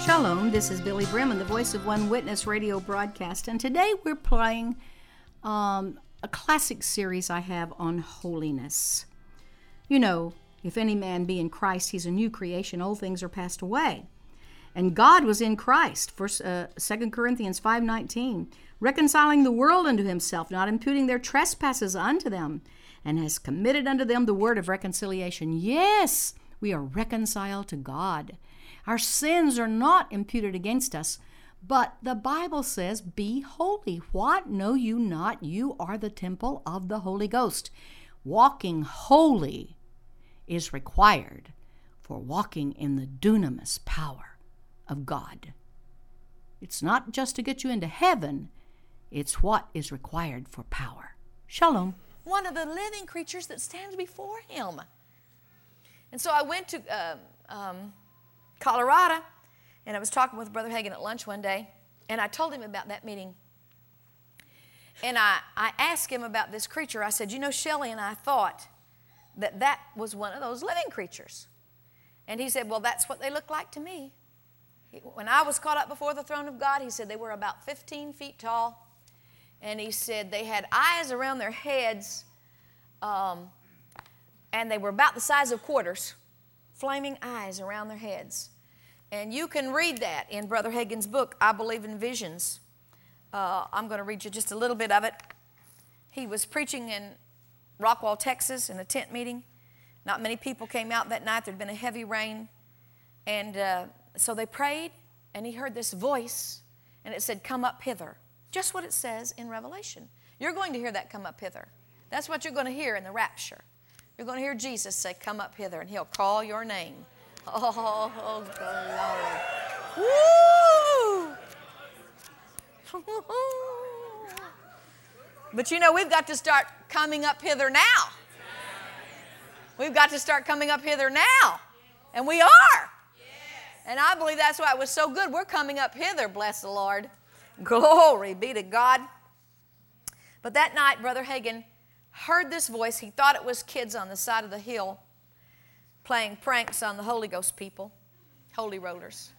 Shalom, this is Billy Brim and the Voice of One Witness radio broadcast, and today we're playing a classic series I have on holiness. You know, if any man be in Christ, he's a new creation. Old things are passed away. And God was in Christ, 2 Corinthians 5:19, reconciling the world unto himself, not imputing their trespasses unto them, and has committed unto them the word of reconciliation. Yes, we are reconciled to God. Our sins are not imputed against us, but the Bible says, be holy. What? Know you not? You are the temple of the Holy Ghost. Walking holy is required for walking in the dunamis power of God. It's not just to get you into heaven, it's what is required for power. Shalom. One of the living creatures that stands before him. And so I went to Colorado, and I was talking with Brother Hagin at lunch one day, and I told him about that meeting. And I asked him about this creature. I said, you know, Shelley and I thought that was one of those living creatures. And he said, well, that's what they look like to me. When I was caught up before the throne of God, he said they were about 15 feet tall. And he said they had eyes around their heads, and they were about the size of quarters, flaming eyes around their heads. And you can read that in Brother Hagin's book, I Believe in Visions. I'm going to read you just a little bit of it. He was preaching in Rockwall, Texas, in a tent meeting. Not many people came out that night. There had been a heavy rain. And so they prayed, and he heard this voice, and it said, come up hither. Just what it says in Revelation. You're going to hear that, come up hither. That's what you're going to hear in the rapture. You're going to hear Jesus say, come up hither, and he'll call your name. Oh, glory. Woo! But you know, we've got to start coming up hither now. We've got to start coming up hither now. And we are. And I believe that's why it was so good. We're coming up hither, bless the Lord. Glory be to God. But that night, Brother Hagin heard this voice. He thought it was kids on the side of the hill playing pranks on the Holy Ghost people, holy rollers.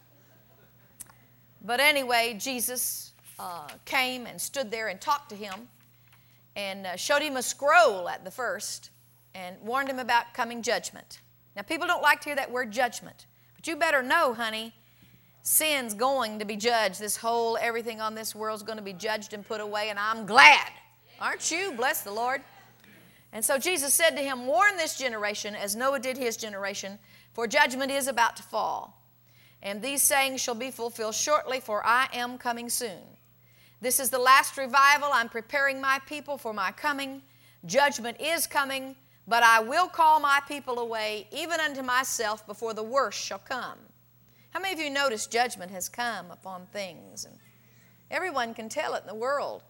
But anyway, Jesus came and stood there and talked to him and showed him a scroll at the first and warned him about coming judgment. Now, people don't like to hear that word judgment, but you better know, honey, sin's going to be judged. Everything on this world's going to be judged and put away, and I'm glad. Aren't you? Bless the Lord. And so Jesus said to him, warn this generation as Noah did his generation, for judgment is about to fall. And these sayings shall be fulfilled shortly, for I am coming soon. This is the last revival. I'm preparing my people for my coming. Judgment is coming, but I will call my people away, even unto myself, before the worst shall come. How many of you notice judgment has come upon things? And everyone can tell it in the world.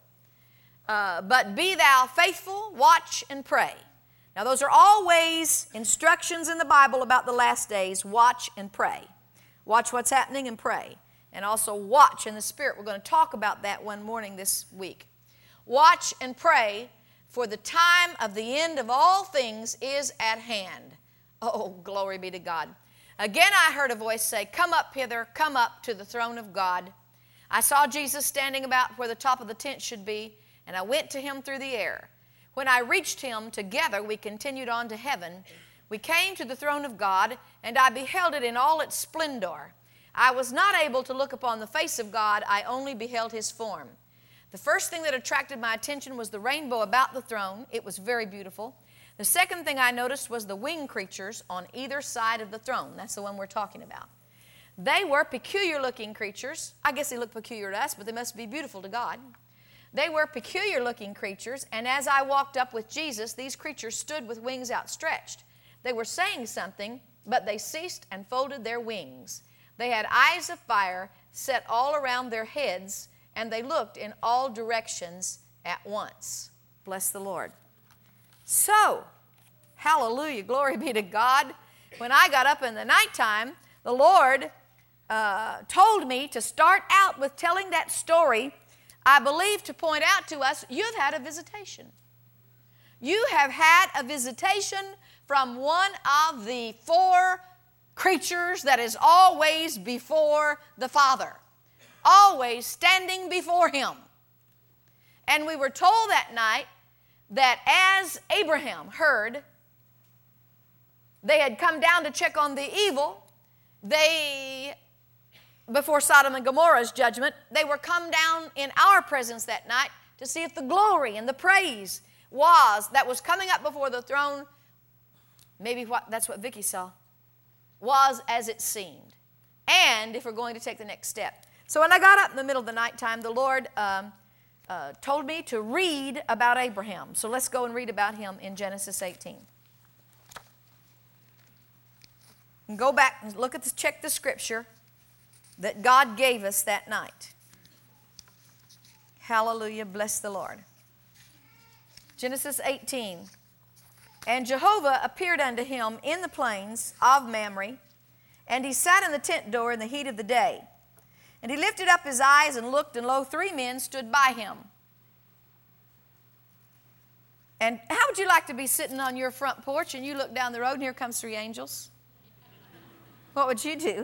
But be thou faithful, watch and pray. Now those are always instructions in the Bible about the last days. Watch and pray. Watch what's happening and pray. And also watch in the Spirit. We're going to talk about that one morning this week. Watch and pray, for the time of the end of all things is at hand. Oh, glory be to God. Again I heard a voice say, come up hither, come up to the throne of God. I saw Jesus standing about where the top of the tent should be, and I went to him through the air. When I reached him, together we continued on to heaven. We came to the throne of God, and I beheld it in all its splendor. I was not able to look upon the face of God. I only beheld his form. The first thing that attracted my attention was the rainbow about the throne. It was very beautiful. The second thing I noticed was the winged creatures on either side of the throne. That's the one we're talking about. They were peculiar-looking creatures. I guess they look peculiar to us, but they must be beautiful to God. They were peculiar-looking creatures, and as I walked up with Jesus, these creatures stood with wings outstretched. They were saying something, but they ceased and folded their wings. They had eyes of fire set all around their heads, and they looked in all directions at once. Bless the Lord. So, hallelujah, glory be to God. When I got up in the nighttime, the Lord told me to start out with telling that story, I believe, to point out to us, you've had a visitation. You have had a visitation from one of the four creatures that is always before the Father, always standing before Him. And we were told that night that as Abraham heard they had come down to check on the evil, before Sodom and Gomorrah's judgment, they were come down in our presence that night to see if the glory and the praise that was coming up before the throne, that's what Vicky saw, was as it seemed. And if we're going to take the next step. So when I got up in the middle of the nighttime, the Lord told me to read about Abraham. So let's go and read about him in Genesis 18. And go back and check the scripture that God gave us that night. Hallelujah, bless the Lord. Genesis 18. And Jehovah appeared unto him in the plains of Mamre, and he sat in the tent door in the heat of the day. And he lifted up his eyes and looked, and lo, 3 men stood by him. And how would you like to be sitting on your front porch and you look down the road and here comes 3 angels? What would you do?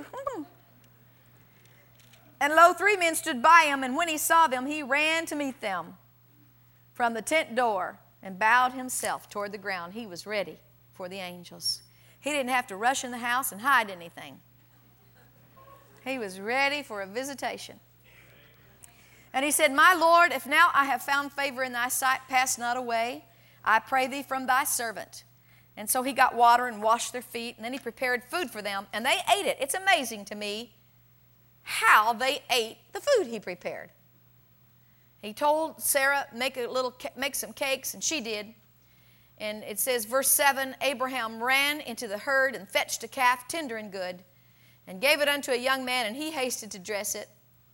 And lo, 3 men stood by him, and when he saw them, he ran to meet them from the tent door and bowed himself toward the ground. He was ready for the angels. He didn't have to rush in the house and hide anything. He was ready for a visitation. And he said, My Lord, if now I have found favor in thy sight, pass not away, I pray thee, from thy servant. And so he got water and washed their feet, and then he prepared food for them, and they ate it. It's amazing to me how they ate the food he prepared. He told Sarah, make some cakes, and she did. And it says, verse 7, Abraham ran into the herd and fetched a calf, tender and good, and gave it unto a young man, and he hasted to dress it.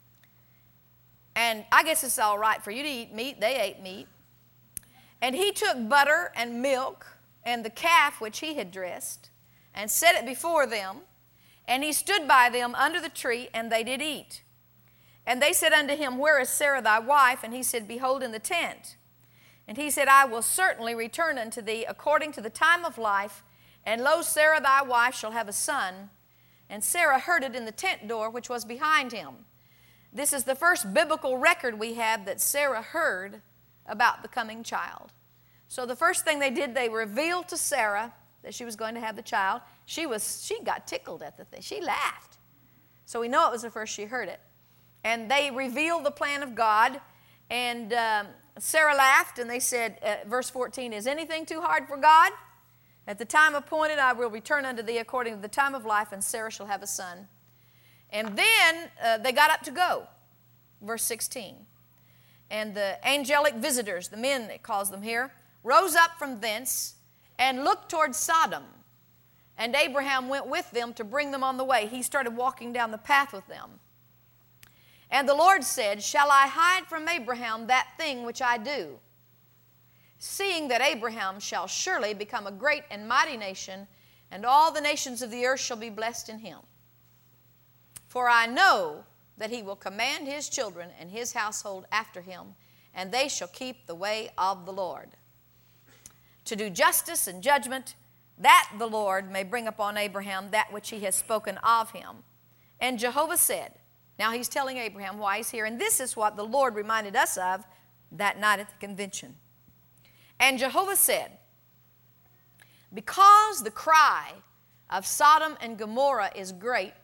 And I guess it's all right for you to eat meat. They ate meat. And he took butter and milk and the calf which he had dressed, and set it before them. And he stood by them under the tree, and they did eat. And they said unto him, Where is Sarah thy wife? And he said, Behold, in the tent. And he said, I will certainly return unto thee according to the time of life, and lo, Sarah thy wife shall have a son. And Sarah heard it in the tent door which was behind him. This is the first biblical record we have that Sarah heard about the coming child. So the first thing they did, they revealed to Sarah that she was going to have the child. She got tickled at the thing. She laughed. So we know it was the first she heard it. And they revealed the plan of God. And Sarah laughed, and they said, verse 14, Is anything too hard for God? At the time appointed, I will return unto thee according to the time of life, and Sarah shall have a son. And then they got up to go. Verse 16. And the angelic visitors, the men it calls them here, rose up from thence and looked toward Sodom. And Abraham went with them to bring them on the way. He started walking down the path with them. And the Lord said, Shall I hide from Abraham that thing which I do? Seeing that Abraham shall surely become a great and mighty nation, and all the nations of the earth shall be blessed in him. For I know that he will command his children and his household after him, and they shall keep the way of the Lord, to do justice and judgment, that the Lord may bring upon Abraham that which he has spoken of him. And Jehovah said, now he's telling Abraham why he's here, and this is what the Lord reminded us of that night at the convention. And Jehovah said, because the cry of Sodom and Gomorrah is great,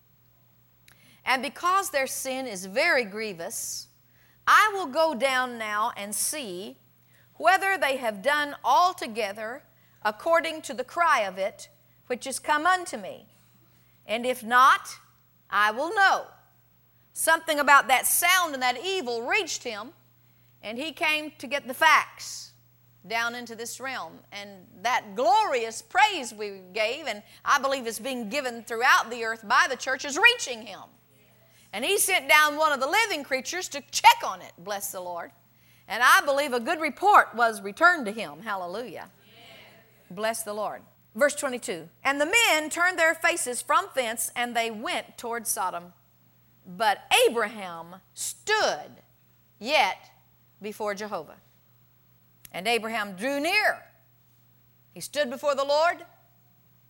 and because their sin is very grievous, I will go down now and see whether they have done altogether according to the cry of it, which is come unto me. And if not, I will know. Something about that sound and that evil reached him, and he came to get the facts down into this realm. And that glorious praise we gave, and I believe is being given throughout the earth by the church, is reaching him. And he sent down one of the living creatures to check on it, bless the Lord. And I believe a good report was returned to him. Hallelujah. Bless the Lord. Verse 22, and the men turned their faces from thence, and they went toward Sodom. But Abraham stood yet before Jehovah. And Abraham drew near. He stood before the Lord,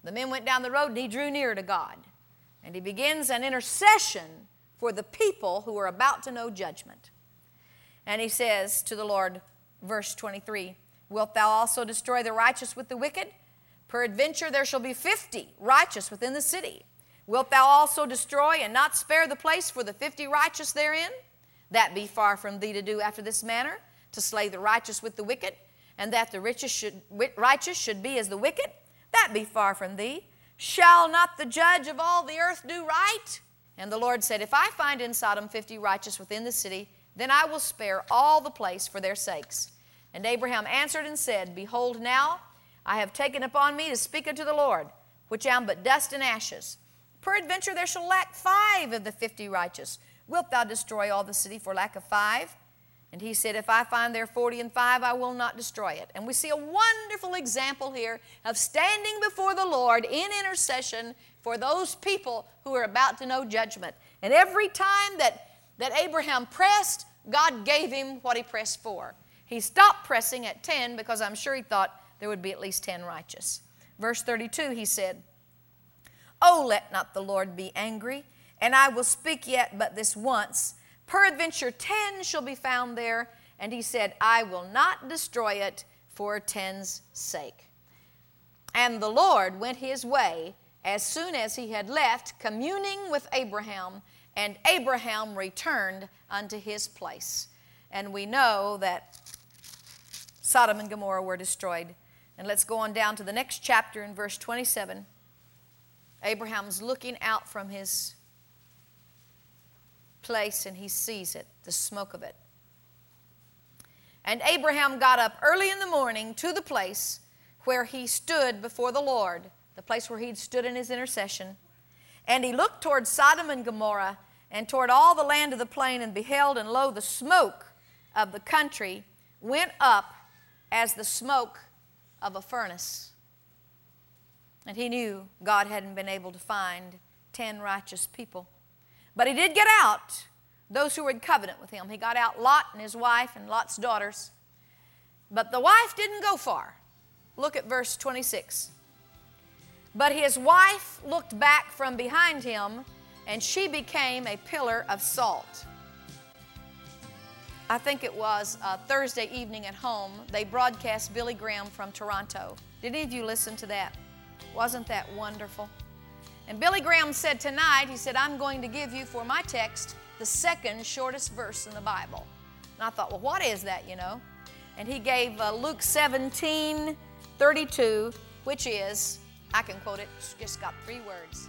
The men went down the road, and he drew near to God. And he begins an intercession for the people who are about to know judgment. And he says to the Lord, verse 23, wilt thou also destroy the righteous with the wicked? Peradventure there shall be 50 righteous within the city. Wilt thou also destroy and not spare the place for the 50 righteous therein? That be far from thee to do after this manner, to slay the righteous with the wicked, and that the righteous should be as the wicked? That be far from thee. Shall not the judge of all the earth do right? And the Lord said, if I find in Sodom 50 righteous within the city, then I will spare all the place for their sakes. And Abraham answered and said, behold, now I have taken upon me to speak unto the Lord, which am but dust and ashes. Peradventure there shall lack 5 of the 50 righteous. Wilt thou destroy all the city for lack of 5? And he said, if I find there 40 and 5, I will not destroy it. And we see a wonderful example here of standing before the Lord in intercession for those people who are about to know judgment. And every time that Abraham pressed, God gave him what he pressed for. He stopped pressing at 10 because I'm sure he thought there would be at least 10 righteous. Verse 32, he said, oh, let not the Lord be angry, and I will speak yet but this once. Peradventure 10 shall be found there. And he said, I will not destroy it for 10's sake. And the Lord went his way as soon as he had left, communing with Abraham, and Abraham returned unto his place. And we know that Sodom and Gomorrah were destroyed. And let's go on down to the next chapter in verse 27. Abraham's looking out from his place, and he sees it, the smoke of it. And Abraham got up early in the morning to the place where he stood before the Lord, the place where he'd stood in his intercession. And he looked toward Sodom and Gomorrah and toward all the land of the plain, and beheld, and lo, the smoke of the country went up as the smoke of a furnace. And he knew God hadn't been able to find 10 righteous people. But he did get out those who were in covenant with him. He got out Lot and his wife and Lot's daughters. But the wife didn't go far. Look at verse 26. But his wife looked back from behind him, and she became a pillar of salt. I think it was a Thursday evening at home. They broadcast Billy Graham from Toronto. Did any of you listen to that? Wasn't that wonderful? And Billy Graham said tonight, he said, I'm going to give you for my text the second shortest verse in the Bible. And I thought, well, what is that, you know? And he gave Luke 17:32, which is, I can quote it, it's just got 3 words.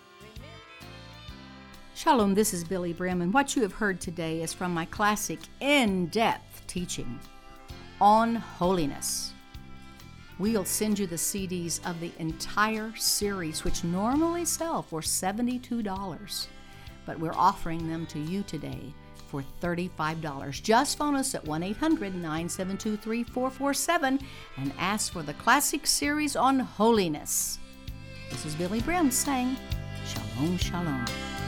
Shalom, this is Billy Brim, and what you have heard today is from my classic in-depth teaching on holiness. We'll send you the CDs of the entire series, which normally sell for $72, but we're offering them to you today for $35. Just phone us at 1-800-972-3447 and ask for the classic series on holiness. This is Billy Brim saying, Shalom, Shalom.